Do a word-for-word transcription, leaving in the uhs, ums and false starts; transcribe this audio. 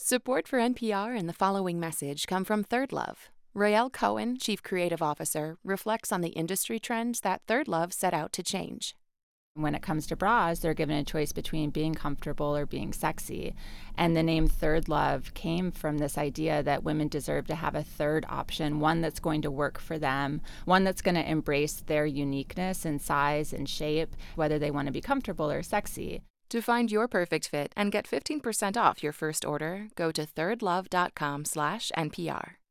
Support for N P R and the following message come from Third Love. Rael Cohen, Chief Creative Officer, reflects on the industry trends that Third Love set out to change. When it comes to bras, they're given a choice between being comfortable or being sexy. And the name Third Love came from this idea that women deserve to have a third option, one that's going to work for them, one that's going to embrace their uniqueness in size and shape, whether they want to be comfortable or sexy. To find your perfect fit and get fifteen percent off your first order, go to thirdlove.com slash NPR.